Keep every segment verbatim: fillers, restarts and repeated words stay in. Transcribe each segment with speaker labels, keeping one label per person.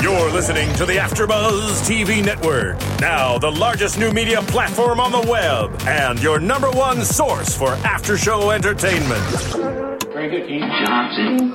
Speaker 1: You're listening to the AfterBuzz T V Network, now the largest new media platform on the web and your number one source for after-show entertainment.
Speaker 2: Very good, Keith Johnson.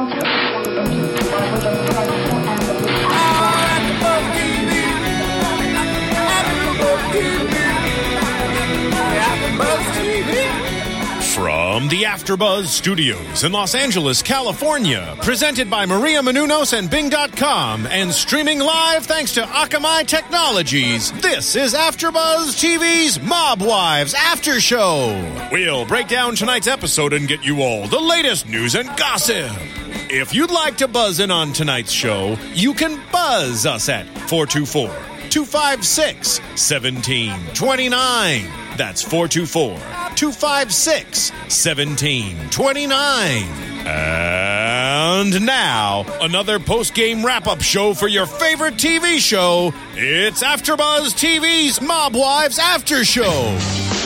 Speaker 1: From the AfterBuzz Studios in Los Angeles, California, presented by Maria Menounos and Bing dot com, and streaming live thanks to Akamai Technologies, this is AfterBuzz T V's Mob Wives After Show. We'll break down tonight's episode and get you all the latest news and gossip. If you'd like to buzz in on tonight's show, you can buzz us at four two four, two five six, one seven two nine. That's four two four, two five six, one seven two nine. And now, another post-game wrap-up show for your favorite T V show. It's AfterBuzz T V's Mob Wives After Show.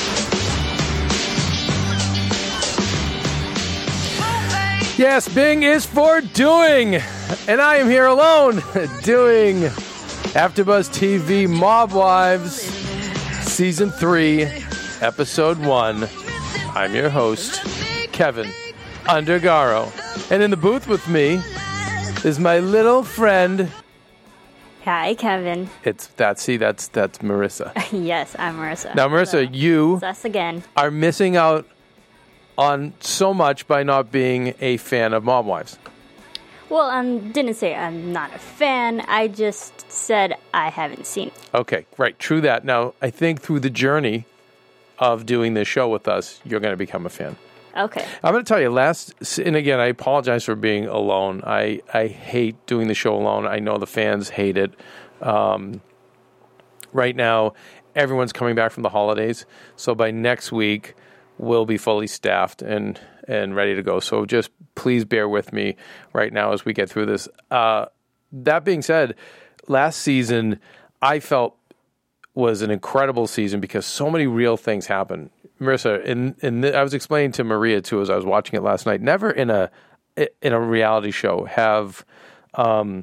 Speaker 3: Yes, Bing is for doing, and I am here alone doing AfterBuzz T V Mob Wives Season three, Episode one. I'm your host, Kevin Undergaro. And in the booth with me is my little friend.
Speaker 4: Hi, Kevin.
Speaker 3: It's that, see, that's that's Marissa.
Speaker 4: Yes, I'm Marissa.
Speaker 3: Now, Marissa,
Speaker 4: so,
Speaker 3: you
Speaker 4: it's us again.
Speaker 3: are missing out on so much by not being a fan of Mob Wives.
Speaker 4: Well, I um, didn't say I'm not a fan. I just said I haven't seen it.
Speaker 3: Okay, right. True that. Now, I think through the journey of doing this show with us, you're going to become a fan.
Speaker 4: Okay.
Speaker 3: I'm going to tell you, last, and again, I apologize for being alone. I, I hate doing the show alone. I know the fans hate it. Um, right now, everyone's coming back from the holidays. So by next week, we'll be fully staffed and, and ready to go. So just please bear with me right now as we get through this. Uh, that being said, last season, I felt was an incredible season because so many real things happened. Marissa, in, in the, I was explaining to Maria, too, as I was watching it last night, never in a in a reality show have um,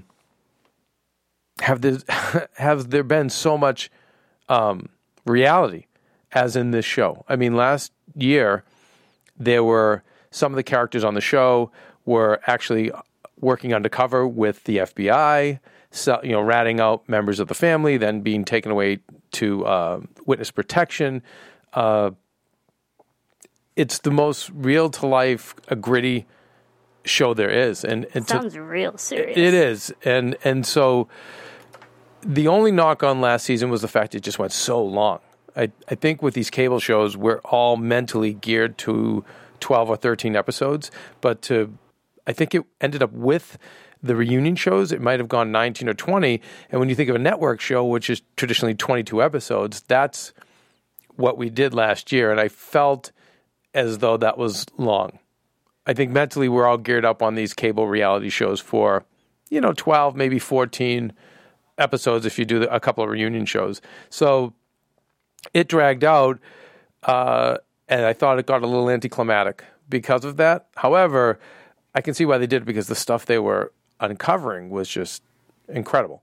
Speaker 3: have, this, have there been so much um, reality as in this show. I mean, last year, there were some of the characters on the show were actually working undercover with the F B I, so, you know, ratting out members of the family, then being taken away to uh, witness protection. Uh, it's the most real-to-life, a gritty show there is. And, and
Speaker 4: Sounds
Speaker 3: to,
Speaker 4: real serious.
Speaker 3: It is. And, and so the only knock on last season was the fact it just went so long. I, I think with these cable shows, we're all mentally geared to twelve or thirteen episodes, but to, I think it ended up with the reunion shows, it might have gone nineteen or twenty, and when you think of a network show, which is traditionally twenty-two episodes, that's what we did last year, and I felt as though that was long. I think mentally we're all geared up on these cable reality shows for, you know, twelve, maybe fourteen episodes if you do a couple of reunion shows. So it dragged out, uh, and I thought it got a little anticlimactic because of that. However, I can see why they did it because the stuff they were uncovering was just incredible.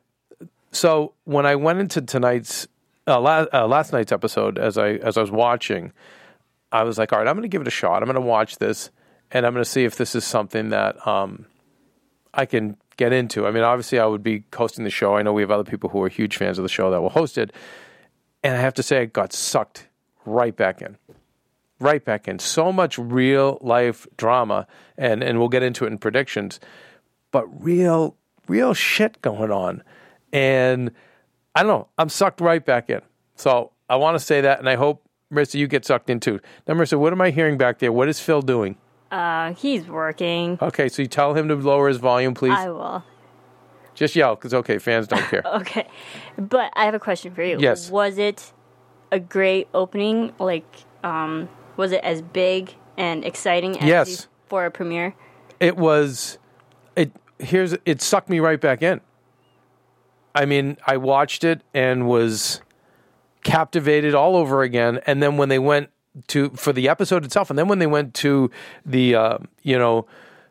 Speaker 3: So when I went into tonight's, uh, last, uh, last night's episode, as I as I was watching, I was like, all right, I'm going to give it a shot. I'm going to watch this, and I'm going to see if this is something that um, I can get into. I mean, obviously, I would be hosting the show. I know we have other people who are huge fans of the show that will host it. And I have to say, I got sucked right back in. Right back in. So much real-life drama, and, and we'll get into it in predictions, but real, real shit going on. And I don't know, I'm sucked right back in. So I want to say that, and I hope, Marissa, you get sucked in too. Now, Marissa, what am I hearing back there? What is Phil doing?
Speaker 4: Uh, he's working.
Speaker 3: Okay, so you tell him to lower his volume, please.
Speaker 4: I will.
Speaker 3: Just yell, because, okay, fans don't care.
Speaker 4: Okay. But I have a question for you.
Speaker 3: Yes.
Speaker 4: Was it a great opening? Like, um, was it as big and exciting as
Speaker 3: yes.
Speaker 4: these for a premiere?
Speaker 3: It was, it, here's, it sucked me right back in. I mean, I watched it and was captivated all over again. And then when they went to, for the episode itself, and then when they went to the, uh, you know,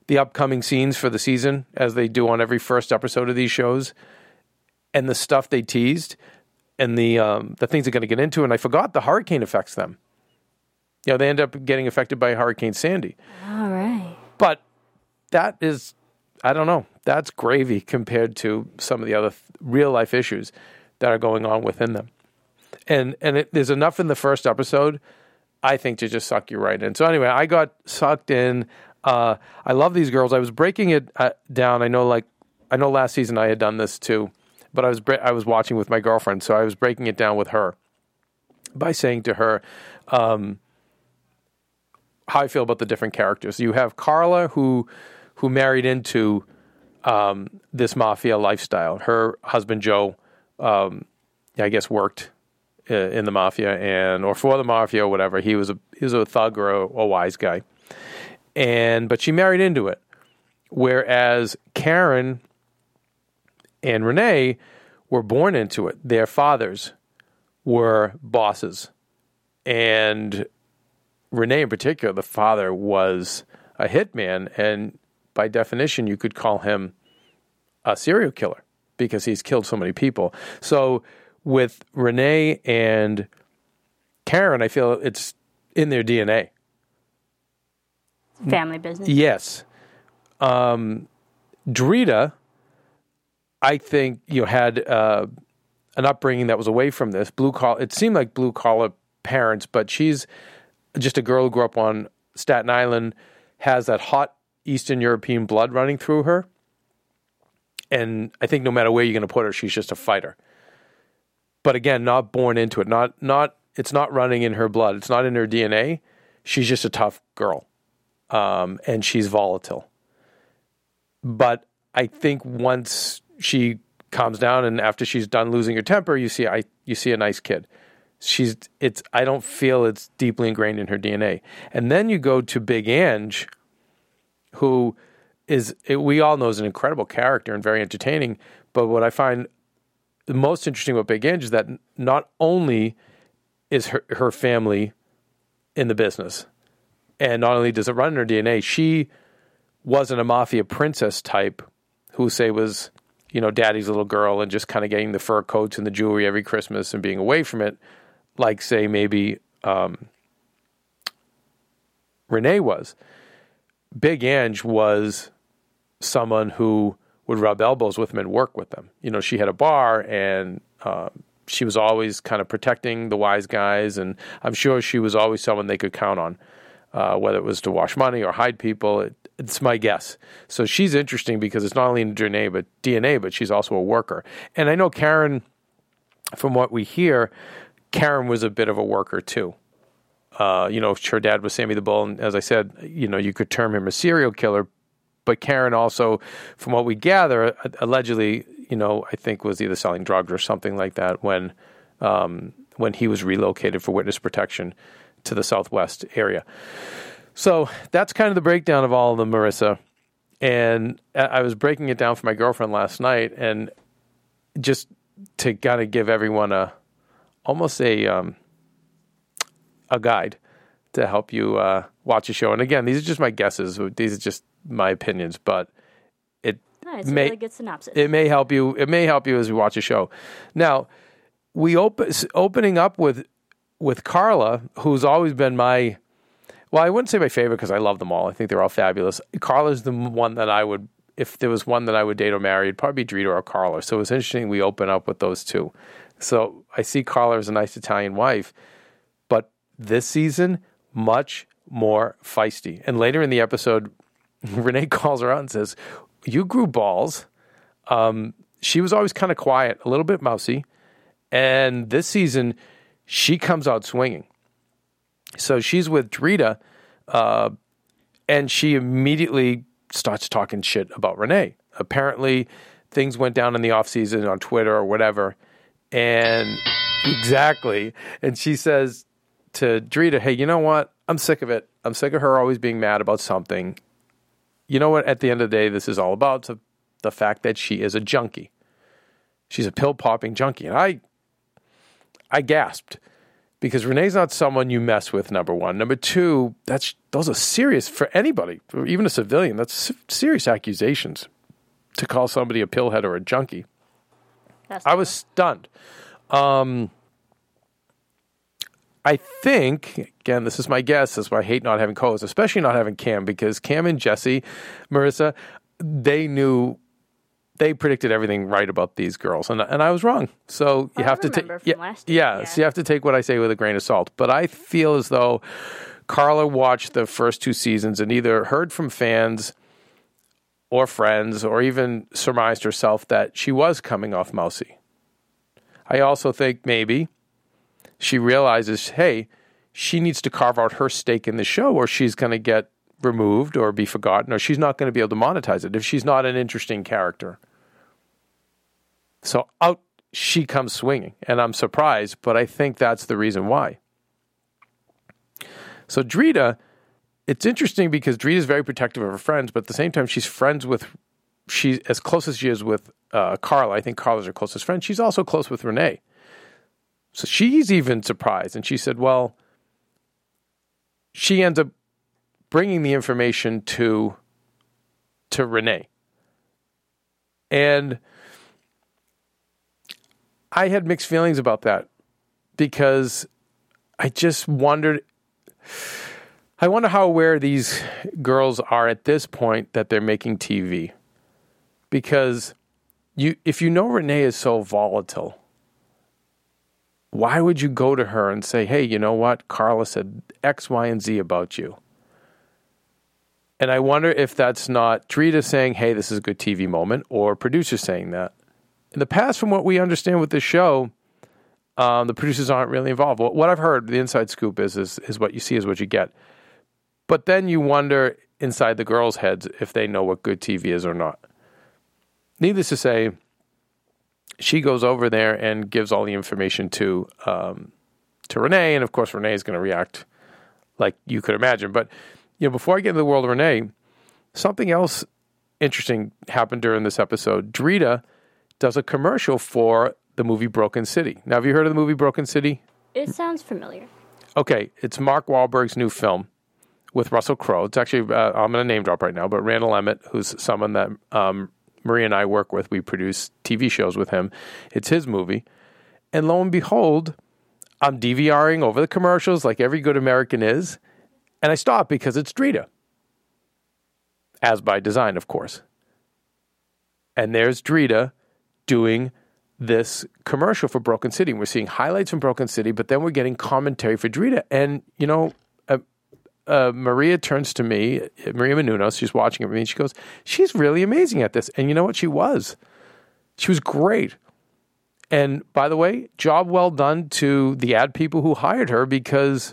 Speaker 3: the upcoming scenes for the season, as they do on every first episode of these shows, and the stuff they teased, and the um, the things they're going to get into. And I forgot the hurricane affects them. You know, they end up getting affected by Hurricane Sandy.
Speaker 4: All right.
Speaker 3: But that is, I don't know, that's gravy compared to some of the other th- real-life issues that are going on within them. And and it, there's enough in the first episode, I think, to just suck you right in. So anyway, I got sucked in. Uh, I love these girls. I was breaking it uh, down. I know, like, I know last season I had done this too, but I was bre- I was watching with my girlfriend, so I was breaking it down with her by saying to her, um, how I feel about the different characters. You have Carla, who who married into um, this mafia lifestyle. Her husband Joe, um, I guess, worked uh, in the mafia and or for the mafia or whatever. He was a he was a thug or a, a wise guy, and but she married into it. Whereas Karen and Renee were born into it. Their fathers were bosses, and Renee in particular, the father was a hitman, and by definition, you could call him a serial killer because he's killed so many people. So with Renee and Karen, I feel it's in their D N A.
Speaker 4: Family business.
Speaker 3: Yes. Um, Drita, I think, you know, had uh, an upbringing that was away from this. Blue collar. It seemed like blue collar parents, but she's just a girl who grew up on Staten Island, has that hot Eastern European blood running through her. And I think no matter where you're going to put her, she's just a fighter. But again, not born into it. Not, not, it's not running in her blood. It's not in her D N A. She's just a tough girl. Um, and she's volatile. But I think once she calms down and after she's done losing her temper, you see, I, you see a nice kid. She's, it's, I don't feel it's deeply ingrained in her D N A. And then you go to Big Ange, who is, it, we all know is an incredible character and very entertaining. But what I find the most interesting about Big Ange is that not only is her, her family in the business, and not only does it run in her D N A, she wasn't a mafia princess type who, say, was, you know, daddy's little girl and just kind of getting the fur coats and the jewelry every Christmas and being away from it. Like, say, maybe um, Renee was. Big Ange was someone who would rub elbows with them and work with them. You know, she had a bar, and uh, she was always kind of protecting the wise guys, and I'm sure she was always someone they could count on, uh, whether it was to wash money or hide people. It, it's my guess. So she's interesting because it's not only in D N A, but D N A, but she's also a worker. And I know Karen, from what we hear, Karen was a bit of a worker too. Uh, you know, her dad was Sammy the Bull, and as I said, you know, you could term him a serial killer. But Karen also, from what we gather, allegedly, you know, I think was either selling drugs or something like that when um, when he was relocated for witness protection to the Southwest area. So that's kind of the breakdown of all of them, Marissa. And I was breaking it down for my girlfriend last night, and just to kind of give everyone a almost a um, a guide to help you uh, watch a show. And again, these are just my guesses. These are just my opinions, but it
Speaker 4: no, it's
Speaker 3: may,
Speaker 4: a really good synopsis.
Speaker 3: It may help you. It may help you as we watch a show. Now, we open opening up with with Carla, who's always been my, well, I wouldn't say my favorite because I love them all. I think they're all fabulous. Carla's the one that I would, if there was one that I would date or marry, it'd probably be Drita or Carla. So it's interesting we open up with those two. So I see Carla as a nice Italian wife, but this season, much more feisty. And later in the episode, Renee calls her out and says, "You grew balls." Um, she was always kind of quiet, a little bit mousy. And this season, she comes out swinging. So she's with Drita, uh, and she immediately starts talking shit about Renee. Apparently, things went down in the offseason on Twitter or whatever. And exactly. And she says to Drita, "Hey, you know what? I'm sick of it. I'm sick of her always being mad about something. You know what? At the end of the day, this is all about the, the fact that she is a junkie. She's a pill-popping junkie." And I I gasped because Renee's not someone you mess with, number one. Number two, that's those are serious for anybody, even a civilian. That's serious accusations to call somebody a pillhead or a junkie.
Speaker 4: That's
Speaker 3: I was stunned. Um, I think, again, this is my guess. That's why I hate not having co-hosts, especially not having Cam, because Cam and Jesse, Marissa, they knew, they predicted everything right about these girls, and and I was wrong. So you
Speaker 4: I
Speaker 3: have to take,
Speaker 4: remember
Speaker 3: yeah,
Speaker 4: from last year,
Speaker 3: yeah,
Speaker 4: yeah.
Speaker 3: So you have to take what I say with a grain of salt. But I feel as though Carla watched the first two seasons and either heard from fans or friends, or even surmised herself that she was coming off mousy. I also think maybe she realizes, hey, she needs to carve out her stake in the show, or she's going to get removed or be forgotten, or she's not going to be able to monetize it if she's not an interesting character. So out she comes swinging, and I'm surprised, but I think that's the reason why. So Drita, it's interesting because Drita is very protective of her friends, but at the same time, she's friends with, she's as close as she is with uh, Carla. I think Carla's her closest friend. She's also close with Renee. So she's even surprised. And she said, well, she ends up bringing the information to, to Renee. And I had mixed feelings about that because I just wondered, I wonder how aware these girls are at this point that they're making T V. Because you, if you know Renee is so volatile, why would you go to her and say, hey, you know what? Carla said X, Y, and Z about you. And I wonder if that's not Drita saying, hey, this is a good T V moment, or producers saying that. In the past, from what we understand with this show, um, the producers aren't really involved. What I've heard, the inside scoop is, is is what you see is what you get. But then you wonder inside the girls' heads if they know what good T V is or not. Needless to say, she goes over there and gives all the information to um, to Renee, and of course Renee is going to react like you could imagine. But you know, before I get into the world of Renee, something else interesting happened during this episode. Drita does a commercial for the movie Broken City. Now, have you heard of the movie Broken City?
Speaker 4: It sounds familiar.
Speaker 3: Okay, it's Mark Wahlberg's new film with Russell Crowe. It's actually, uh, I'm going to name drop right now, but Randall Emmett, who's someone that um, Maria and I work with, we produce T V shows with him. It's his movie. And lo and behold, I'm DVRing over the commercials like every good American is, and I stop because it's Drita. As by design, of course. And there's Drita doing this commercial for Broken City. We're seeing highlights from Broken City, but then we're getting commentary for Drita. And, you know, uh, uh, Maria turns to me, Maria Menounos, she's watching it with me, and she goes, she's really amazing at this. And you know what? She was. She was great. And by the way, job well done to the ad people who hired her, because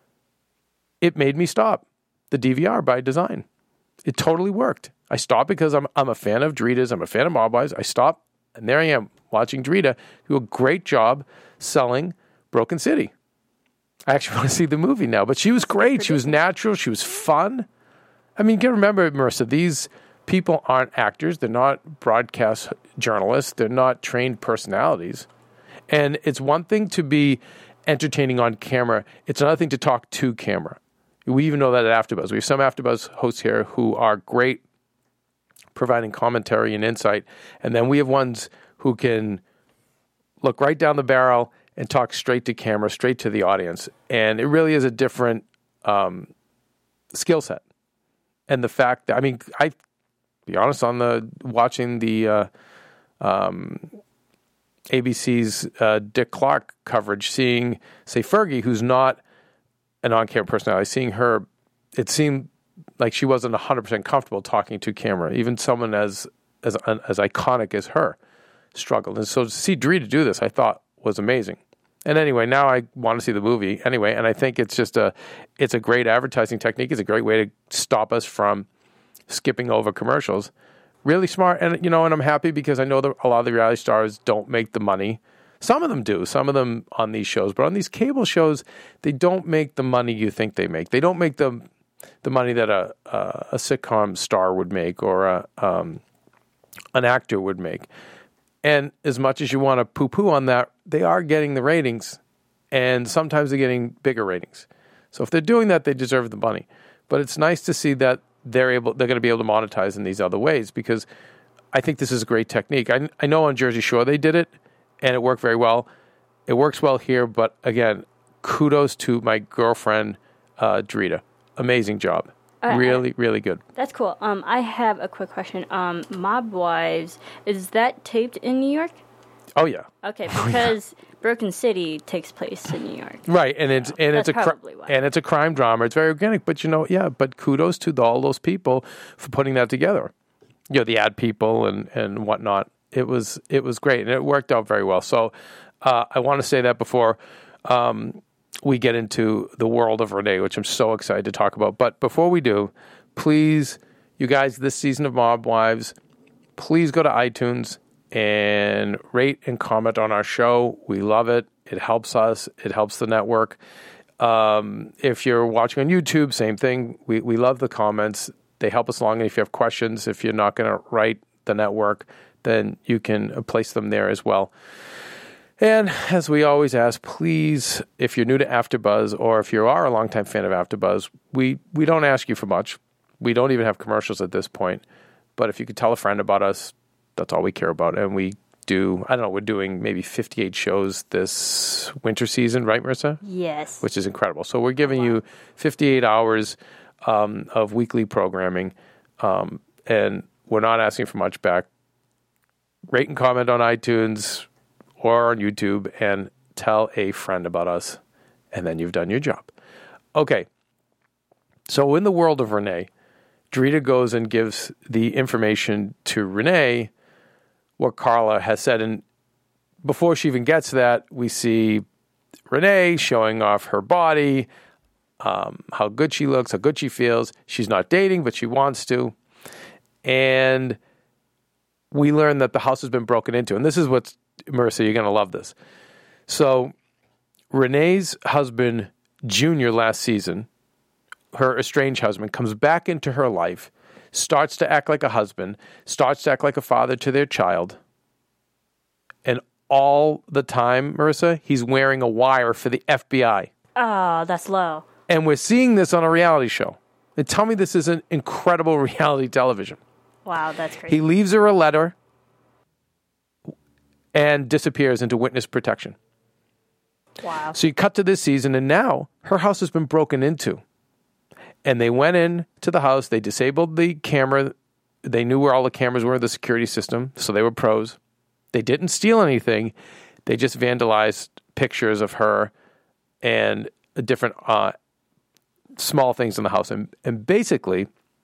Speaker 3: it made me stop the D V R by design. It totally worked. I stopped because I'm I'm a fan of Drita's. I'm a fan of Mobwise. I stopped, and there I am watching Drita do a great job selling Broken City. I actually want to see the movie now, but she was great. She was natural. She was fun. I mean, you can remember, Marissa, these people aren't actors. They're not broadcast journalists. They're not trained personalities. And it's one thing to be entertaining on camera. It's another thing to talk to camera. We even know that at AfterBuzz. We have some AfterBuzz hosts here who are great providing commentary and insight. And then we have ones who can look right down the barrel and talk straight to camera, straight to the audience. And it really is a different um, skill set. And the fact that, I mean, I, be honest, on the watching the uh, um, A B C's uh, Dick Clark coverage, seeing, say, Fergie, who's not an on-camera personality, seeing her, it seemed like she wasn't one hundred percent comfortable talking to camera. Even someone as as as iconic as her struggled. And so to see Drita do this, I thought was amazing. And anyway, now I want to see the movie anyway, and I think it's just a it's a great advertising technique. It's a great way to stop us from skipping over commercials. Really smart, and you know, and I'm happy because I know that a lot of the reality stars don't make the money. Some of them do, some of them on these shows, but on these cable shows, they don't make the money you think they make. They don't make the the money that a a, a sitcom star would make, or a um, an actor would make. And as much as you want to poo-poo on that, they are getting the ratings. and sometimes they're getting bigger ratings. So if they're doing that, they deserve the money. But it's nice to see that they're able, they're going to be able to monetize in these other ways, because I think this is a great technique. I, I know on Jersey Shore they did it, and it worked very well. It works well here, but again, kudos to my girlfriend, uh, Drita. Amazing job. Uh, really, really good.
Speaker 4: That's cool. Um, I have a quick question. Um, Mob Wives, is that taped in New York?
Speaker 3: Oh yeah.
Speaker 4: Okay, because Broken City takes place in New York.
Speaker 3: Right, and it's
Speaker 4: so
Speaker 3: and it's a cri-
Speaker 4: why.
Speaker 3: and it's a crime drama. It's very organic, but you know, yeah. But kudos to the, all those people for putting that together. You know, the ad people and, and whatnot. It was it was great, and it worked out very well. So uh, I want to say that before um, we get into the world of Renee, which I'm so excited to talk about. But before we do, please, you guys, this season of Mob Wives, please go to iTunes and rate and comment on our show. We love it. It helps us. It helps the network. Um, if you're watching on YouTube, same thing. We we love the comments. They help us along. And if you have questions, if you're not going to write the network, then you can place them there as well. And as we always ask, please, if you're new to AfterBuzz, or if you are a longtime fan of AfterBuzz, we, we don't ask you for much. We don't even have commercials at this point. But if you could tell a friend about us, that's all we care about. And we do, I don't know, we're doing maybe fifty-eight shows this winter season, right, Marissa?
Speaker 4: Yes.
Speaker 3: Which is incredible. So we're giving wow. you fifty-eight hours um, of weekly programming, um, and we're not asking for much back. Rate and comment on iTunes or on YouTube, and tell a friend about us, and then you've done your job. Okay. So in the world of Renee, Drita goes and gives the information to Renee, what Carla has said. And before she even gets to that, we see Renee showing off her body, um, how good she looks, how good she feels. She's not dating, but she wants to. And we learn that the house has been broken into. And this is what's, Marissa, you're going to love this. So Renee's husband, Junior, last season, her estranged husband, comes back into her life, starts to act like a husband, starts to act like a father to their child. And all the time, Marissa, he's wearing a wire for the F B I.
Speaker 4: Oh, that's low.
Speaker 3: And we're seeing this on a reality show. And tell me this isn't incredible reality television.
Speaker 4: Wow, that's crazy.
Speaker 3: He leaves her a letter and disappears into witness protection.
Speaker 4: Wow.
Speaker 3: So you cut to this season, and now her house has been broken into. And they went in to the house. They disabled the camera. They knew where all the cameras were, the security system, so they were pros. They didn't steal anything. They just vandalized pictures of her and different uh, small things in the house. And, and basically,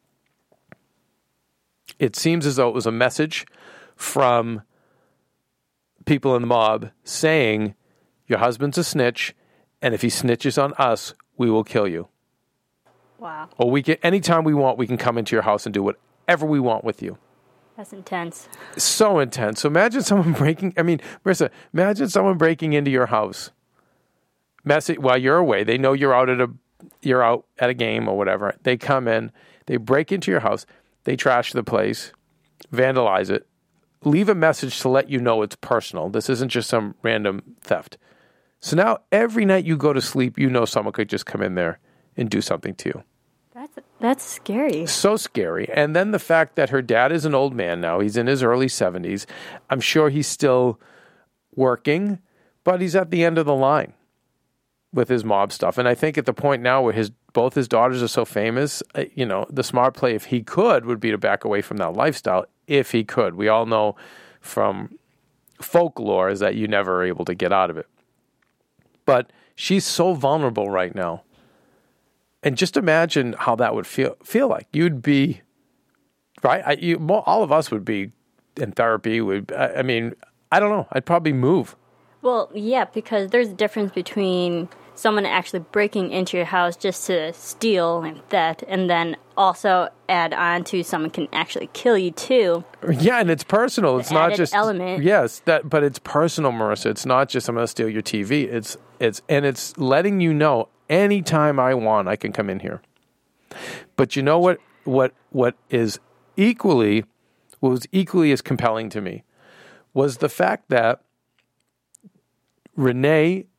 Speaker 3: it seems as though it was a message from people in the mob saying, your husband's a snitch, and if he snitches on us, we will kill you.
Speaker 4: Wow.
Speaker 3: Or we can, anytime we want, we can come into your house and do whatever we want with you.
Speaker 4: That's intense.
Speaker 3: So intense. So imagine someone breaking, I mean, Marissa, imagine someone breaking into your house message while you're away. They know you're out at a, you're out at a game or whatever. They come in, they break into your house, they trash the place, vandalize it, leave a message to let you know it's personal. This isn't just some random theft. So now every night you go to sleep, you know someone could just come in there and do something to you.
Speaker 4: That's that's scary.
Speaker 3: So scary. And then the fact that her dad is an old man now. He's in his early seventies. I'm sure he's still working, but he's at the end of the line with his mob stuff. And I think at the point now where his both his daughters are so famous, you know, the smart play, if he could, would be to back away from that lifestyle, if he could. We all know from folklore is that you never are able to get out of it. But she's so vulnerable right now. And just imagine how that would feel feel like. You'd be, right? I, you, all of us would be in therapy. Would I, I mean, I don't know. I'd probably move.
Speaker 4: Well, yeah, because there's a difference between someone actually breaking into your house just to steal and theft, and then also add on to someone can actually kill you too.
Speaker 3: Yeah, and it's personal. It's
Speaker 4: the
Speaker 3: not just
Speaker 4: element.
Speaker 3: Yes, that, but it's personal, Marissa. It's not just I'm going to steal your T V. It's it's and it's letting you know anytime I want, I can come in here. But you know what? What what is equally what was equally as compelling to me was the fact that Renee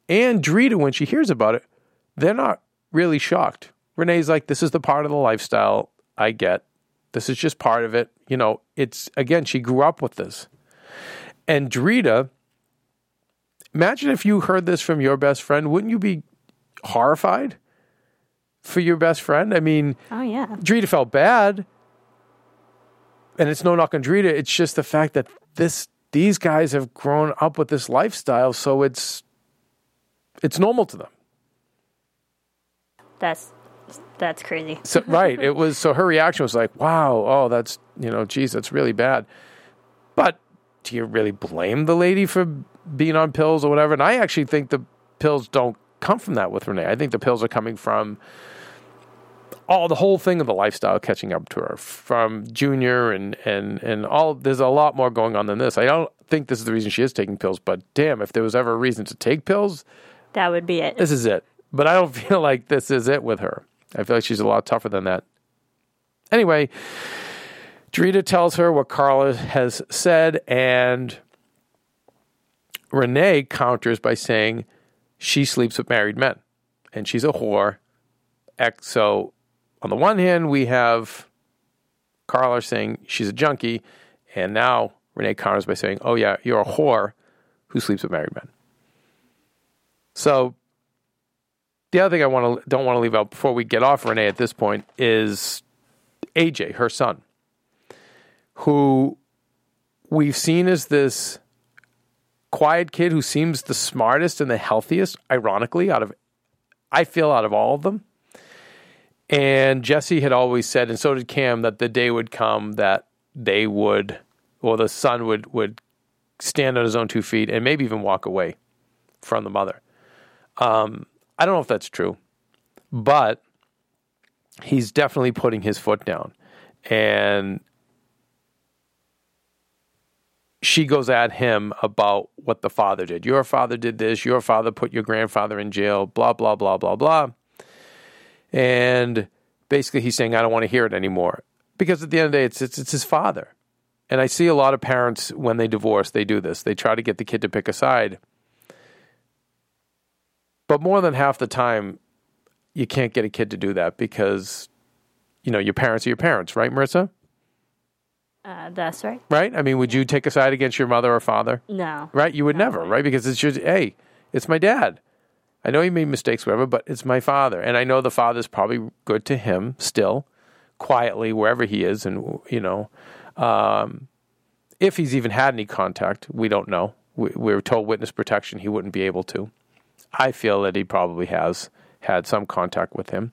Speaker 3: And Drita, when she hears about it, they're not really shocked. Renee's like, this is the part of the lifestyle I get. This is just part of it. You know, it's, again, she grew up with this. And Drita, imagine if you heard this from your best friend. Wouldn't you be horrified for your best friend? I mean,
Speaker 4: oh, yeah.
Speaker 3: Drita felt bad. And it's no knock on Drita. It's just the fact that this these guys have grown up with this lifestyle, so it's it's normal to them.
Speaker 4: That's that's crazy.
Speaker 3: So, right. It was so her reaction was like, wow, oh, that's, you know, geez, that's really bad. But do you really blame the lady for being on pills or whatever? And I actually think the pills don't come from that with Renee. I think the pills are coming from all the whole thing of the lifestyle catching up to her, from Junior and and and all. There's a lot more going on than this. I don't think this is the reason she is taking pills, but damn, if there was ever a reason to take pills,
Speaker 4: that would be it.
Speaker 3: This is it. But I don't feel like this is it with her. I feel like she's a lot tougher than that. Anyway, Drita tells her what Carla has said, and Renee counters by saying she sleeps with married men, and she's a whore. So on the one hand, we have Carla saying she's a junkie, and now Renee counters by saying, oh yeah, you're a whore who sleeps with married men. So the other thing I want to don't want to leave out before we get off Renee at this point is A J, her son, who we've seen as this quiet kid who seems the smartest and the healthiest, ironically, out of, I feel, out of all of them. And Jesse had always said, and so did Cam, that the day would come that they would, or the son would, would stand on his own two feet and maybe even walk away from the mother. Um, I don't know if that's true, but he's definitely putting his foot down. And she goes at him about what the father did. Your father did this. Your father put your grandfather in jail, blah, blah, blah, blah, blah. And basically he's saying, I don't want to hear it anymore. Because at the end of the day, it's, it's, it's his father. And I see a lot of parents, when they divorce, they do this. They try to get the kid to pick a side. But more than half the time, you can't get a kid to do that because, you know, your parents are your parents, right, Marissa?
Speaker 4: Uh, that's right.
Speaker 3: Right? I mean, would you take a side against your mother or father?
Speaker 4: No.
Speaker 3: Right? You would
Speaker 4: no
Speaker 3: never,
Speaker 4: way.
Speaker 3: right? Because it's just, hey, it's my dad. I know he made mistakes, whatever, but it's my father. And I know the father's probably good to him still, quietly, wherever he is. And, you know, um, if he's even had any contact, we don't know. We, we were told witness protection, he wouldn't be able to. I feel that he probably has had some contact with him.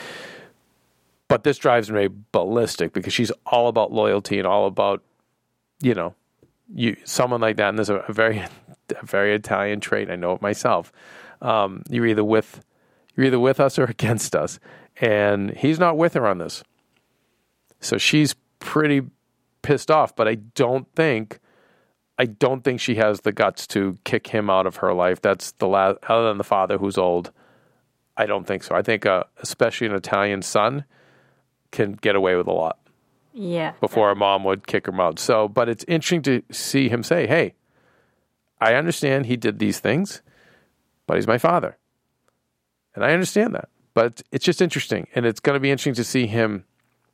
Speaker 3: But this drives me ballistic because she's all about loyalty and all about, you know, you someone like that. And there's a, a very, a very Italian trait. I know it myself. Um, you're either with, you're either with us or against us, and he's not with her on this. So she's pretty pissed off. But I don't think, I don't think she has the guts to kick him out of her life. That's the last, other than the father who's old. I don't think so. I think, uh, especially an Italian son, can get away with a lot.
Speaker 4: Yeah.
Speaker 3: Before a mom would kick him out. So, but it's interesting to see him say, hey, I understand he did these things, but he's my father. And I understand that. But it's just interesting. And it's going to be interesting to see him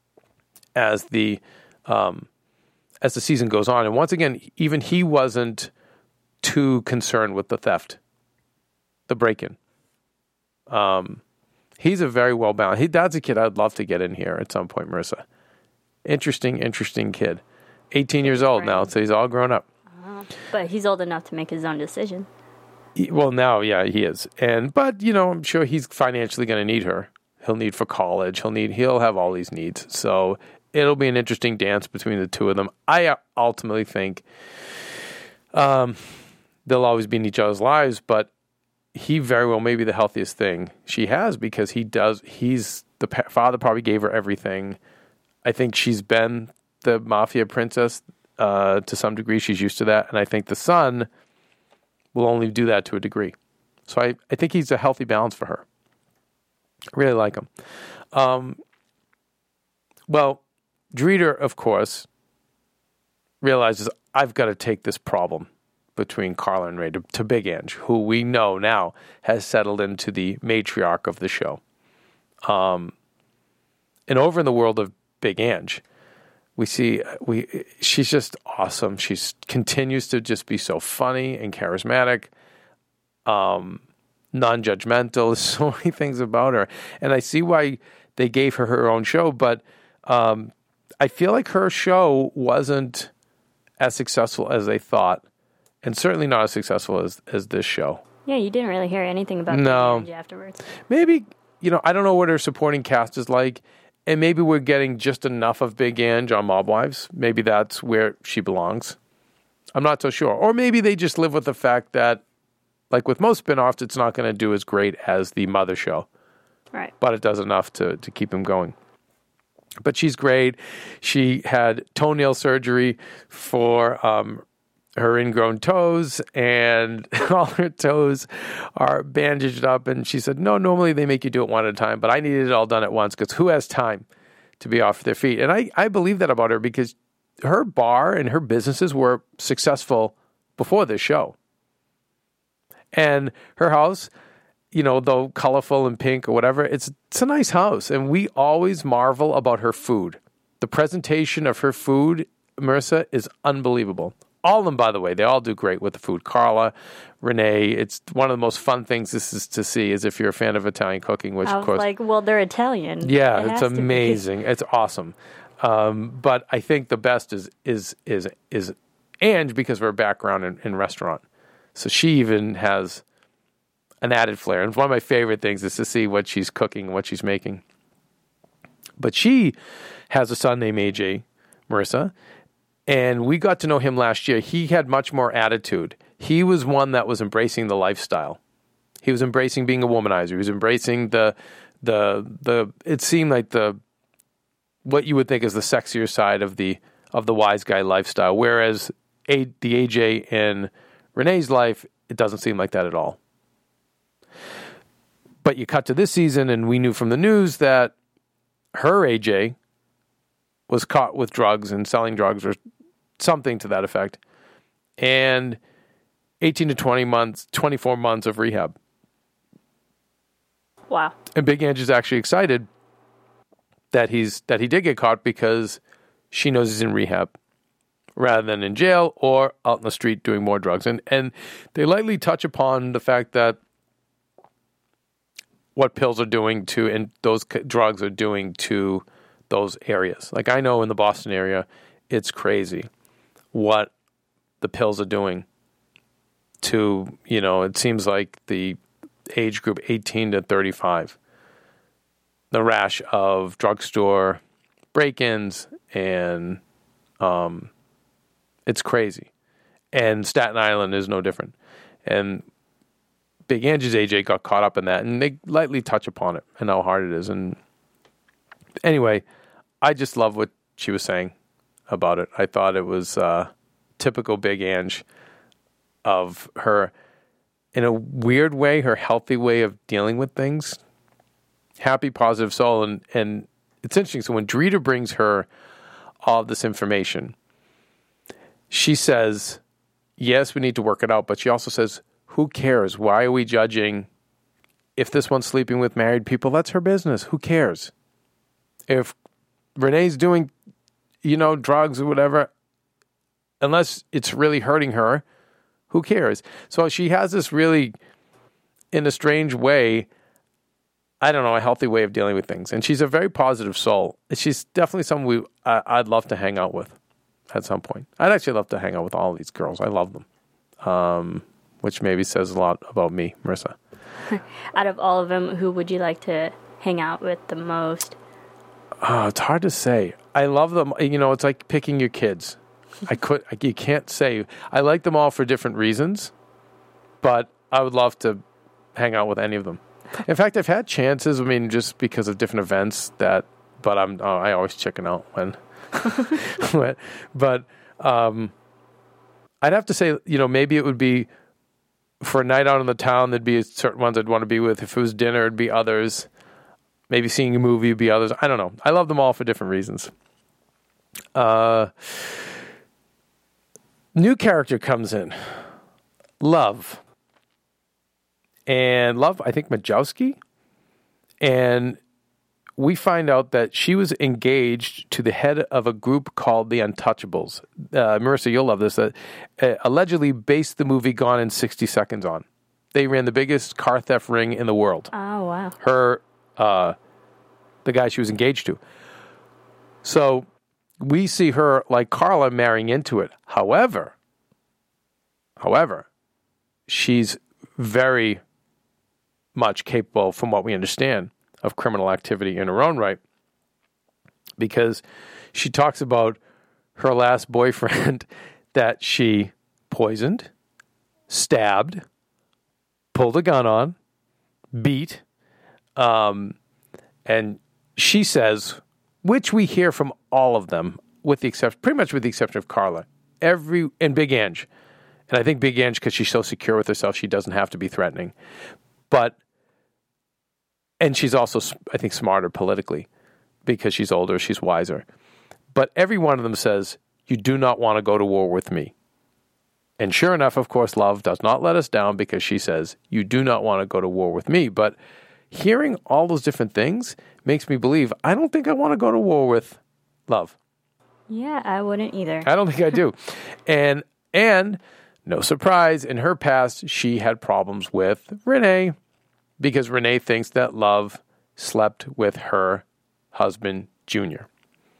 Speaker 3: as the, um, as the season goes on. And once again, even he wasn't too concerned with the theft, the break-in. Um, he's a very well-balanced, he, that's a kid I'd love to get in here at some point, Marissa. Interesting, interesting kid. eighteen years old now, so he's all grown up.
Speaker 4: Uh, but he's old enough to make his own decision.
Speaker 3: He, well, now, yeah, he is. And but you know, I'm sure he's financially going to need her. He'll need for college. He'll need. He'll have all these needs. So it'll be an interesting dance between the two of them. I ultimately think um, they'll always be in each other's lives, but he very well may be the healthiest thing she has because he does. He's the pa- father. Probably gave her everything. I think she's been the mafia princess uh, to some degree. She's used to that, and I think the son will only do that to a degree. So I, I think he's a healthy balance for her. I really like him. Um, well, Drita, of course, realizes I've got to take this problem between Carla and Ray to, to Big Ange, who we know now has settled into the matriarch of the show. Um, and over in the world of Big Ange, we see we she's just awesome. She continues to just be so funny and charismatic, um, non-judgmental. There's so many things about her, and I see why they gave her her own show. But um, I feel like her show wasn't as successful as they thought, and certainly not as successful as as this show.
Speaker 4: Yeah, you didn't really hear anything about
Speaker 3: no.
Speaker 4: Big Ange afterwards.
Speaker 3: Maybe, you know, I don't know what her supporting cast is like. And maybe we're getting just enough of Big Ange on Mob Wives. Maybe that's where she belongs. I'm not so sure. Or maybe they just live with the fact that, like with most spinoffs, it's not going to do as great as the Mother show.
Speaker 4: Right.
Speaker 3: But it does enough to, to keep him going. But she's great. She had toenail surgery for um, her ingrown toes, and all her toes are bandaged up. And she said, no, normally they make you do it one at a time, but I needed it all done at once because who has time to be off their feet? And I, I believe that about her because her bar and her businesses were successful before this show. And her house, you know, though colorful and pink or whatever, it's it's a nice house. And we always marvel about her food. The presentation of her food, Marissa, is unbelievable. All of them, by the way, they all do great with the food. Carla, Renee, it's one of the most fun things this is to see is if you're a fan of Italian cooking, which
Speaker 4: I was
Speaker 3: of course,
Speaker 4: like, well, they're Italian.
Speaker 3: yeah,
Speaker 4: It
Speaker 3: it's
Speaker 4: has to be.
Speaker 3: amazing. It's awesome. Um, but I think the best is is is is Ange because of her background in, in restaurant. So she even has an added flair. And one of my favorite things is to see what she's cooking, what she's making. But she has a son named A J, Marissa. And we got to know him last year. He had much more attitude. He was one that was embracing the lifestyle. He was embracing being a womanizer. He was embracing the, the, the, it seemed like the, what you would think is the sexier side of the, of the wise guy lifestyle. Whereas a, the A J in Renee's life, it doesn't seem like that at all. But you cut to this season and we knew from the news that her A J was caught with drugs and selling drugs or something to that effect. And eighteen to twenty months, twenty-four months of rehab.
Speaker 4: Wow.
Speaker 3: And Big Ange is actually excited that he's that he did get caught because she knows he's in rehab rather than in jail or out in the street doing more drugs. And and they lightly touch upon the fact that what pills are doing to and those drugs are doing to those areas. Like I know in the Boston area, it's crazy what the pills are doing to, you know, it seems like the age group eighteen to thirty-five. The rash of drugstore break-ins and um, it's crazy. And Staten Island is no different. And Big Ange's A J got caught up in that and they lightly touch upon it and how hard it is. And anyway, I just love what she was saying about it. I thought it was uh, typical Big Ange of her, in a weird way, her healthy way of dealing with things. Happy, positive soul. And, and it's interesting. So when Drita brings her all of this information, she says, yes, we need to work it out. But she also says, who cares? Why are we judging? If this one's sleeping with married people, that's her business. Who cares? If Renee's doing, you know, drugs or whatever, unless it's really hurting her, who cares? So she has this really, in a strange way, I don't know, a healthy way of dealing with things. And she's a very positive soul. She's definitely someone we, uh, I'd love to hang out with at some point. I'd actually love to hang out with all these girls. I love them, um, which maybe says a lot about me, Marissa.
Speaker 4: Out of all of them, who would you like to hang out with the most?
Speaker 3: Oh, it's hard to say. I love them. You know, it's like picking your kids. I could, you can't say. I like them all for different reasons, but I would love to hang out with any of them. In fact, I've had chances. I mean, just because of different events that, but I'm, oh, I always chicken out when, but, but um, I'd have to say, you know, maybe it would be for a night out in the town. There'd be certain ones I'd want to be with. If it was dinner, it'd be others. Maybe seeing a movie would be others. I don't know. I love them all for different reasons. Uh, new character comes in. Love. And Love, I think, Majowski. And we find out that she was engaged to the head of a group called the Untouchables. Uh, Marissa, you'll love this. Uh, uh, allegedly based the movie Gone in sixty seconds on. They ran the biggest car theft ring in the world.
Speaker 4: Oh, wow.
Speaker 3: Her, uh, the guy she was engaged to. So we see her, like Carla, marrying into it. However, however, she's very much capable, from what we understand, of criminal activity in her own right, because she talks about her last boyfriend that she poisoned, stabbed, pulled a gun on, beat, um, and she says, which we hear from all of them, with the exception, pretty much with the exception of Carla, every and Big Ange, and I think Big Ange, because she's so secure with herself, she doesn't have to be threatening, but. And she's also, I think, smarter politically because she's older, she's wiser. But every one of them says, you do not want to go to war with me. And sure enough, of course, Love does not let us down because she says, you do not want to go to war with me. But hearing all those different things makes me believe, I don't think I want to go to war with Love.
Speaker 4: Yeah, I wouldn't either.
Speaker 3: I don't think I do. and, and no surprise, in her past, she had problems with Renee. Because Renee thinks that Love slept with her husband, Junior.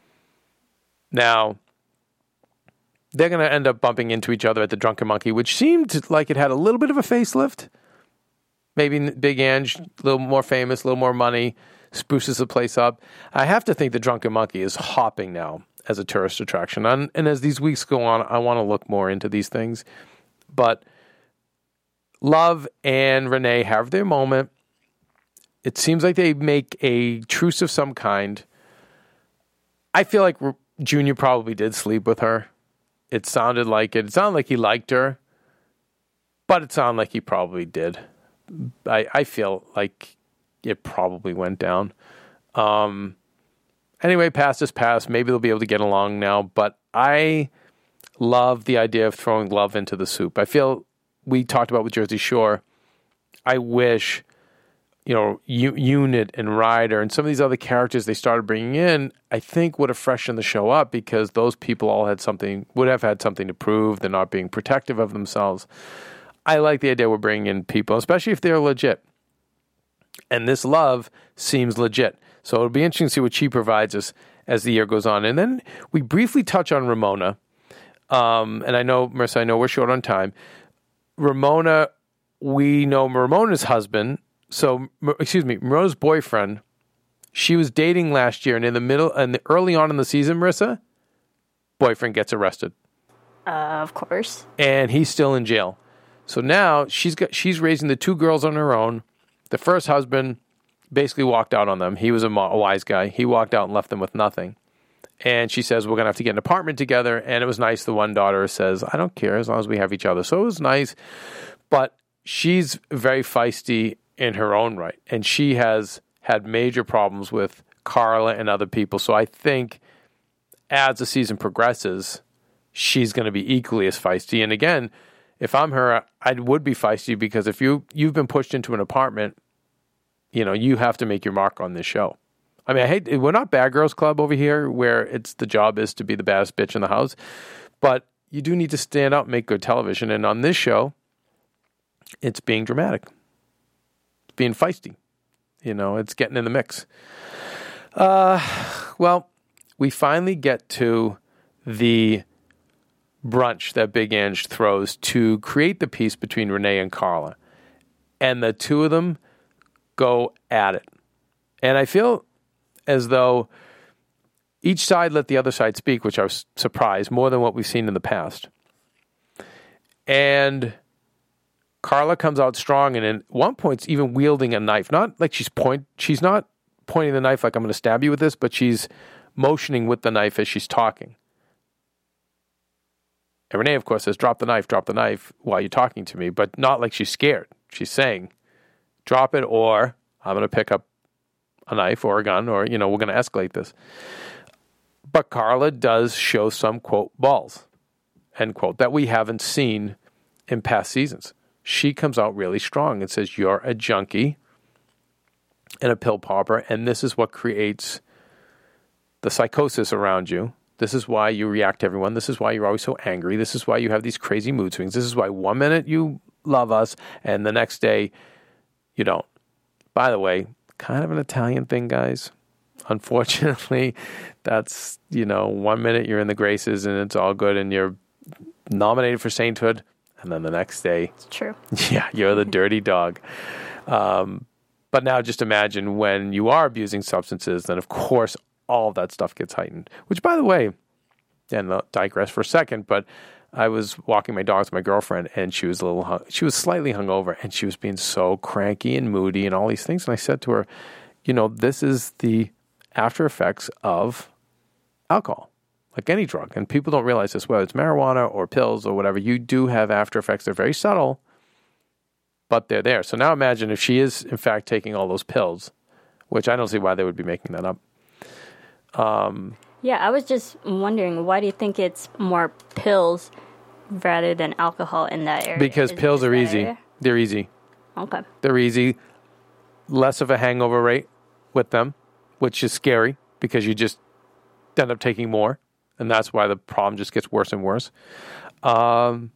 Speaker 3: Now, they're going to end up bumping into each other at the Drunken Monkey, which seemed like it had a little bit of a facelift. Maybe Big Ange, a little more famous, a little more money, spruces the place up. I have to think the Drunken Monkey is hopping now as a tourist attraction. And, and as these weeks go on, I want to look more into these things. But Love and Renee have their moment. It seems like they make a truce of some kind. I feel like Junior probably did sleep with her. It sounded like it. It sounded like he liked her, but it sounded like he probably did. I, I feel like it probably went down. Um, anyway, past is past. Maybe they'll be able to get along now, but I love the idea of throwing Love into the soup. I feel we talked about with Jersey Shore. I wish, you know, U- Unit and Ryder and some of these other characters they started bringing in, I think would have freshened the show up because those people all had something, would have had something to prove. They're not being protective of themselves. I like the idea we're bringing in people, especially if they're legit. And this Love seems legit. So it'll be interesting to see what she provides us as the year goes on. And then we briefly touch on Ramona. Um, and I know, Marissa, I know we're short on time. Ramona, we know Ramona's husband, so, excuse me, Ramona's boyfriend, she was dating last year, and in the middle, and early on in the season, Marissa, boyfriend gets arrested.
Speaker 4: Uh, of course.
Speaker 3: And he's still in jail. So now she's got, she's raising the two girls on her own. The first husband basically walked out on them. He was a, a wise guy. He walked out and left them with nothing. And she says, we're going to have to get an apartment together. And it was nice. The one daughter says, I don't care as long as we have each other. So it was nice. But she's very feisty in her own right. And she has had major problems with Carla and other people. So I think as the season progresses, she's going to be equally as feisty. And again, if I'm her, I would be feisty because if you, you've been pushed into an apartment, you know, you have to make your mark on this show. I mean, I hate, we're not Bad Girls Club over here where it's the job is to be the baddest bitch in the house, but you do need to stand out and make good television. And on this show, it's being dramatic, it's being feisty. You know, it's getting in the mix. Uh, well, we finally get to the brunch that Big Ange throws to create the peace between Renee and Carla. And the two of them go at it. And I feel as though each side let the other side speak, which I was surprised, more than what we've seen in the past. And Carla comes out strong, and at one point, even wielding a knife. Not like she's point, she's not pointing the knife like I'm going to stab you with this, but she's motioning with the knife as she's talking. And Renee, of course, says, drop the knife, drop the knife while you're talking to me, but not like she's scared. She's saying, drop it, or I'm going to pick up a knife or a gun, or, you know, we're going to escalate this. But Carla does show some, quote, balls, end quote, that we haven't seen in past seasons. She comes out really strong and says, you're a junkie and a pill popper, and this is what creates the psychosis around you. This is why you react to everyone. This is why you're always so angry. This is why you have these crazy mood swings. This is why one minute you love us and the next day you don't. By the way, kind of an Italian thing, guys. Unfortunately, that's, you know, one minute you're in the graces and it's all good and you're nominated for sainthood, and then the next day,
Speaker 4: it's true.
Speaker 3: Yeah, you're the dirty dog. Um, but now just imagine when you are abusing substances, then of course all of that stuff gets heightened. Which, by the way, and I'll digress for a second, but I was walking my dogs with my girlfriend, and she was a little, hung, she was slightly hungover, and she was being so cranky and moody and all these things. And I said to her, you know, this is the after effects of alcohol, like any drug. And people don't realize this, whether it's marijuana or pills or whatever, you do have after effects. They're very subtle, but they're there. So now imagine if she is, in fact, taking all those pills, which I don't see why they would be making that up. Um,
Speaker 4: yeah, I was just wondering, why do you think it's more pills rather than alcohol in that area?
Speaker 3: Because
Speaker 4: is,
Speaker 3: pills
Speaker 4: is
Speaker 3: are easy.
Speaker 4: Area?
Speaker 3: They're easy.
Speaker 4: Okay.
Speaker 3: They're easy. Less of a hangover rate with them, which is scary because you just end up taking more. And that's why the problem just gets worse and worse. Um,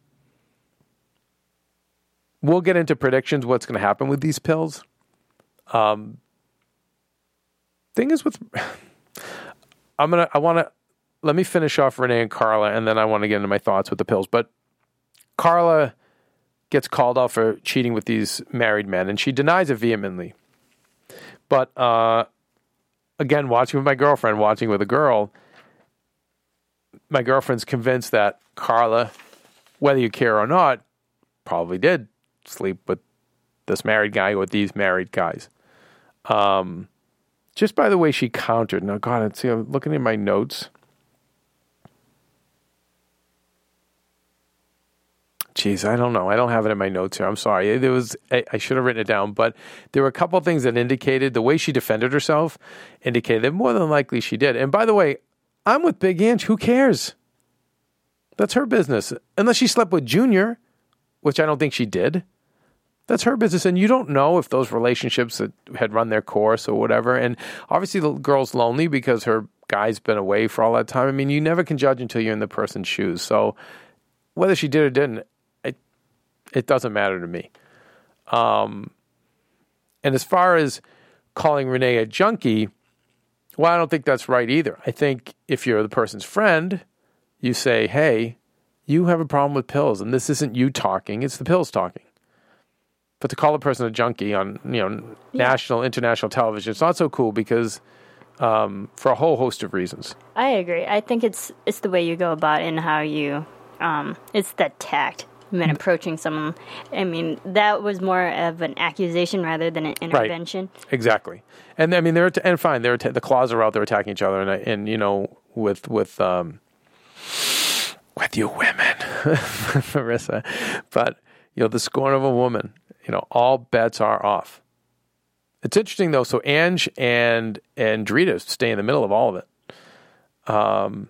Speaker 3: we'll get into predictions, what's going to happen with these pills. Um, thing is with... I'm going to... I want to... Let me finish off Renee and Carla, and then I want to get into my thoughts with the pills. But Carla gets called out for cheating with these married men, and she denies it vehemently. But, uh, again, watching with my girlfriend, watching with a girl, my girlfriend's convinced that Carla, whether you care or not, probably did sleep with this married guy or with these married guys. Um, just by the way she countered. Now, God, let's see, I'm looking at my notes. Jeez, I don't know. I don't have it in my notes here. I'm sorry. There was I, I should have written it down, but there were a couple of things that indicated the way she defended herself indicated that more than likely she did. And by the way, I'm with Big Ange. Who cares? That's her business. Unless she slept with Junior, which I don't think she did. That's her business. And you don't know if those relationships had run their course or whatever. And obviously the girl's lonely because her guy's been away for all that time. I mean, you never can judge until you're in the person's shoes. So whether she did or didn't, it, it doesn't matter to me. Um, and as far as calling Renee a junkie, well, I don't think that's right either. I think if you're the person's friend, you say, hey, you have a problem with pills, and this isn't you talking, it's the pills talking. But to call a person a junkie on, you know, yeah. national, international television, it's not so cool because um, for a whole host of reasons.
Speaker 4: I agree. I think it's it's the way you go about it and how you, um, it's that tact when approaching someone. I mean, that was more of an accusation rather than an intervention.
Speaker 3: Right. Exactly. And I mean, they're and fine. They're the claws are out. They're attacking each other, and and you know, with with um, with you women, Marissa, but you know, the scorn of a woman. You know, all bets are off. It's interesting though. So Ange and and Drita stay in the middle of all of it, um,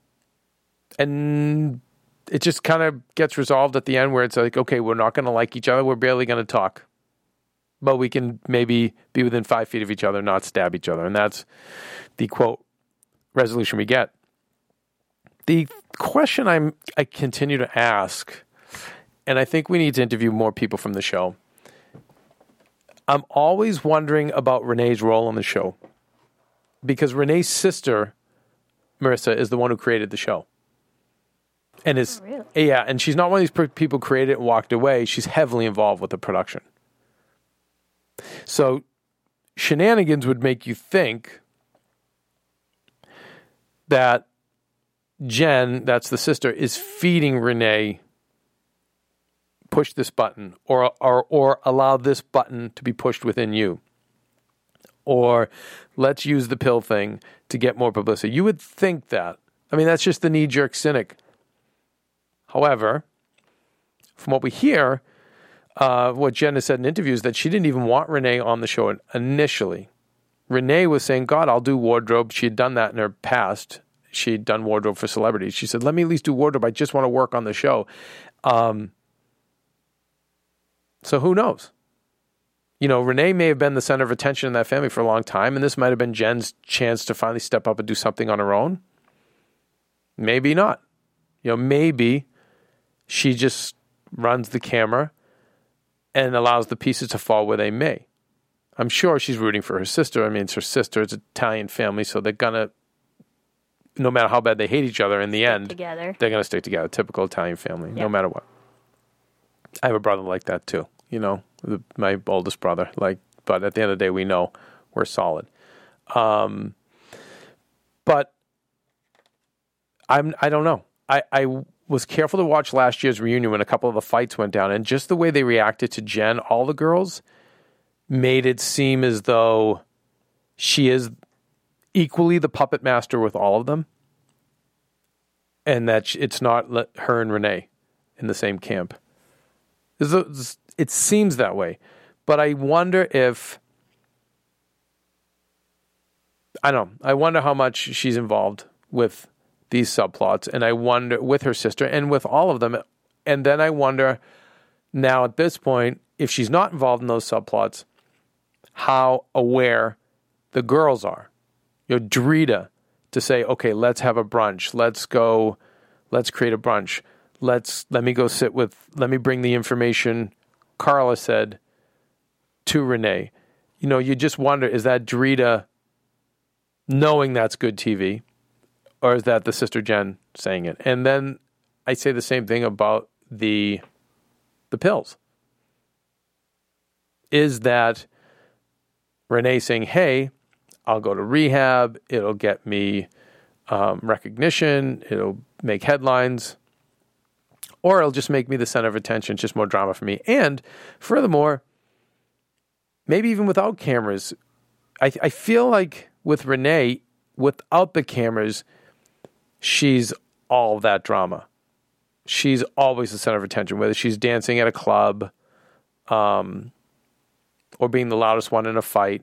Speaker 3: and it just kind of gets resolved at the end where it's like, okay, we're not going to like each other. We're barely going to talk. But we can maybe be within five feet of each other, not stab each other. And that's the, quote, resolution we get. The question I'm, I continue to ask, and I think we need to interview more people from the show. I'm always wondering about Renee's role on the show. Because Renee's sister, Marissa, is the one who created the show. And is,
Speaker 4: oh, really?
Speaker 3: Yeah, and she's not one of these people who created it and walked away. She's heavily involved with the production. So shenanigans would make you think that Jen, that's the sister, is feeding Renee, push this button, or or or allow this button to be pushed within you. Or let's use the pill thing to get more publicity. You would think that. I mean, that's just the knee-jerk cynic. However, from what we hear, uh, what Jen has said in interviews, that she didn't even want Renee on the show initially. Renee was saying, God, I'll do wardrobe. She had done that in her past. She had done wardrobe for celebrities. She said, let me at least do wardrobe. I just want to work on the show. Um, So who knows? You know, Renee may have been the center of attention in that family for a long time, and this might have been Jen's chance to finally step up and do something on her own. Maybe not. You know, maybe she just runs the camera and allows the pieces to fall where they may. I'm sure she's rooting for her sister. I mean, it's her sister. It's an Italian family, so they're going to, no matter how bad they hate each other, in the
Speaker 4: Stick
Speaker 3: end,
Speaker 4: together.
Speaker 3: they're going to stick together. Typical Italian family,
Speaker 4: Yeah.
Speaker 3: no matter what. I have a brother like that, too. You know, the, my oldest brother. Like, but at the end of the day, we know we're solid. Um, but I'm, I don't know. I, I was careful to watch last year's reunion when a couple of the fights went down, and just the way they reacted to Jen, all the girls, made it seem as though she is equally the puppet master with all of them, and that it's not her and Renee in the same camp. It seems that way, but I wonder if, I don't know, I wonder how much she's involved with these subplots, and I wonder, with her sister and with all of them, and then I wonder now at this point, if she's not involved in those subplots, how aware the girls are. You know, Drita to say, okay, let's have a brunch. Let's go, let's create a brunch. Let's, let me go sit with, let me bring the information Carla said to Renee. You know, you just wonder, is that Drita knowing that's good T V? Or is that the sister Jen saying it? And then I say the same thing about the the pills. Is that Renee saying, hey, I'll go to rehab, it'll get me um, recognition, it'll make headlines, or it'll just make me the center of attention, just more drama for me. And furthermore, maybe even without cameras, I, I feel like with Renee, without the cameras, she's all that drama. She's always the center of attention, whether she's dancing at a club, um, or being the loudest one in a fight.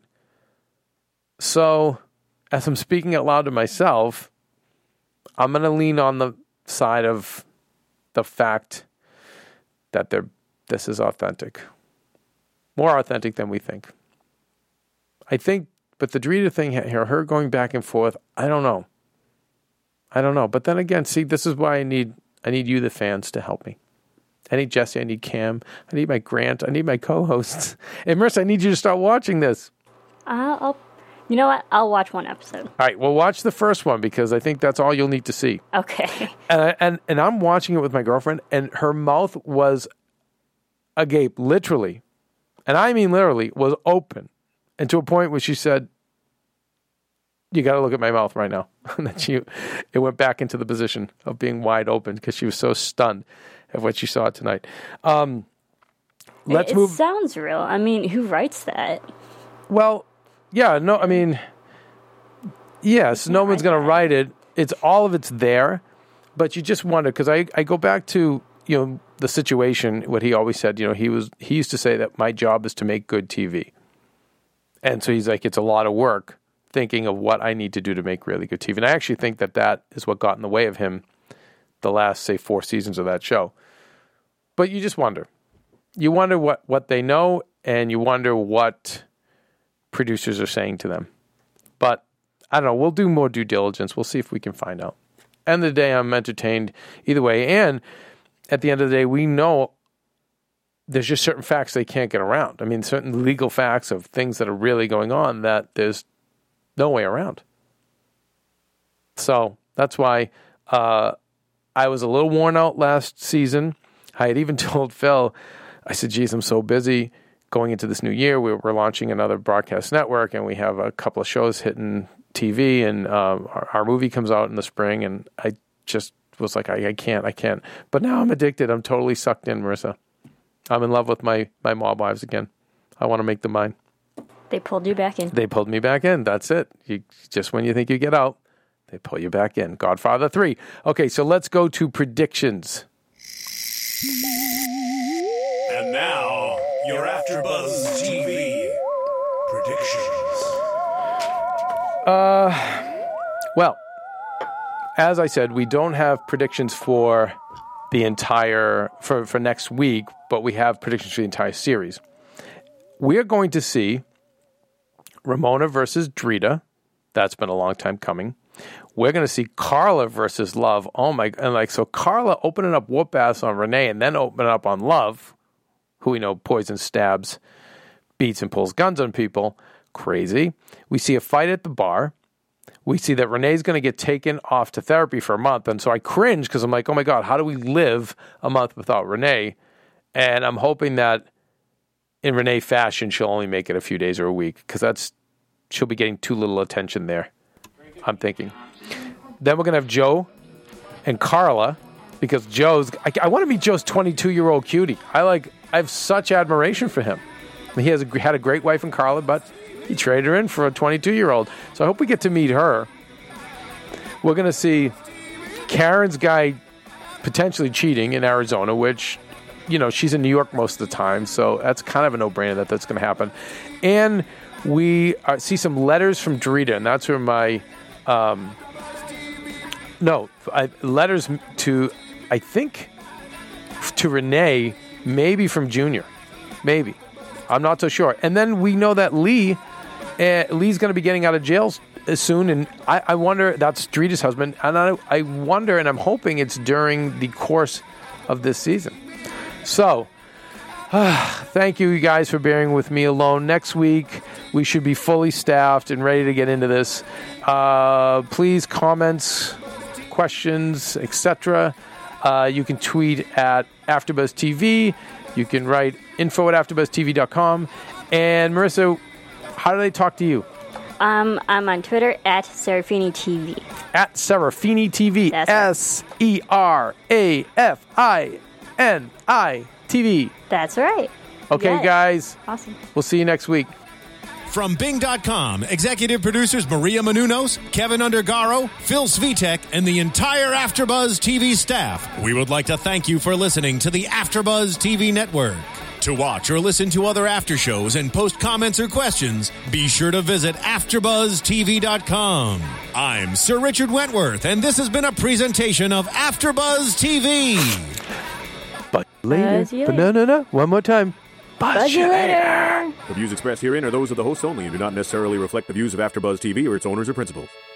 Speaker 3: So, as I'm speaking out loud to myself, I'm going to lean on the side of the fact that they're, this is authentic. More authentic than we think. I think, but the Drita thing here, her going back and forth, I don't know. I don't know. But then again, see, this is why I need I need you, the fans, to help me. I need Jesse. I need Cam. I need my Grant. I need my co-hosts. And Marissa, I need you to start watching this.
Speaker 4: Uh, I'll, you know what? I'll watch one episode.
Speaker 3: All right. Well, watch the first one because I think that's all you'll need to see.
Speaker 4: Okay.
Speaker 3: And I, and and I'm watching it with my girlfriend, and her mouth was agape, literally, and I mean literally, was open, and to a point where she said, "You got to look at my mouth right now." And then she, it went back into the position of being wide open because she was so stunned at what she saw tonight. Um, let's
Speaker 4: it, it
Speaker 3: move.
Speaker 4: sounds real. I mean, who writes that?
Speaker 3: Well, yeah, no, I mean, yes, no one's going to write it. It's all of it's there, but you just wonder because I, I go back to, you know, the situation. What he always said, you know, he was he used to say that my job is to make good T V, and so he's like, it's a lot of work thinking of what I need to do to make really good T V. And I actually think that that is what got in the way of him the last, say, four seasons of that show. But you just wonder. You wonder what, what they know, and you wonder what producers are saying to them. But I don't know. We'll do more due diligence. We'll see if we can find out. End of the day, I'm entertained either way. And at the end of the day, we know there's just certain facts they can't get around. I mean, certain legal facts of things that are really going on that there's no way around. So that's why uh, I was a little worn out last season. I had even told Phil, I said, geez, I'm so busy going into this new year. We we're launching another broadcast network, and we have a couple of shows hitting T V, and um, our, our movie comes out in the spring, and I just was like, I, I can't, I can't. But now I'm addicted. I'm totally sucked in, Marissa. I'm in love with my, my mob wives again. I want to make them mine.
Speaker 4: They pulled you back in.
Speaker 3: They pulled me back in. That's it. You, just when you think you get out, they pull you back in. Godfather three. Okay, so let's go to predictions.
Speaker 5: And now, your AfterBuzz T V predictions.
Speaker 3: Uh, well, as I said, we don't have predictions for the entire, for, for next week, but we have predictions for the entire series. We are going to see Ramona versus Drita. That's been a long time coming. We're going to see Carla versus Love. Oh my! And like so, Carla opening up whoop ass on Renee, and then opening up on Love, who we know poisons, stabs, beats, and pulls guns on people. Crazy. We see a fight at the bar. We see that Renee's going to get taken off to therapy for a month, and so I cringe because I'm like, oh my god, how do we live a month without Renee? And I'm hoping that in Renee fashion, she'll only make it a few days or a week because that's she'll be getting too little attention there. I'm thinking. Then we're going to have Joe and Carla because Joe's, I, I want to meet Joe's twenty-two-year-old cutie. I like, I have such admiration for him. He has a, had a great wife in Carla, but he traded her in for a twenty-two-year-old. So I hope we get to meet her. We're going to see Karen's guy potentially cheating in Arizona, which, you know, she's in New York most of the time. So that's kind of a no-brainer that that's going to happen. And we uh, see some letters from Drita, and that's where my... Um, no, I, letters to, I think, to Renee, maybe from Junior. Maybe. I'm not so sure. And then we know that Lee, uh, Lee's going to be getting out of jail soon, and I, I wonder, that's Drita's husband, and I, I wonder, and I'm hoping it's during the course of this season. So, uh, thank you guys for bearing with me alone. Next week, we should be fully staffed and ready to get into this. Uh, please, comments, questions, et cetera. Uh, you can tweet at AfterBuzzTV. You can write info at afterbuzz t v dot com. And Marissa, how do they talk to you?
Speaker 4: Um, I'm on Twitter at Serafini T V.
Speaker 3: At Serafini T V.
Speaker 4: That's right.
Speaker 3: S E R A F I N I T V.
Speaker 4: That's right.
Speaker 3: Okay,
Speaker 4: Yes.
Speaker 3: guys.
Speaker 4: Awesome.
Speaker 3: We'll see you next week.
Speaker 1: From Bing dot com, executive producers Maria Menounos, Kevin Undergaro, Phil Svitek, and the entire AfterBuzz T V staff, we would like to thank you for listening to the AfterBuzz T V network. To watch or listen to other after shows and post comments or questions, be sure to visit after buzz t v dot com. I'm Sir Richard Wentworth, and this has been a presentation of AfterBuzz T V.
Speaker 3: But later.
Speaker 4: Buzz you
Speaker 3: But no, no, no. One more time. Buzz,
Speaker 4: Buzz you later.
Speaker 6: The views expressed herein are those of the hosts only and do not necessarily reflect the views of AfterBuzz T V or its owners or principals.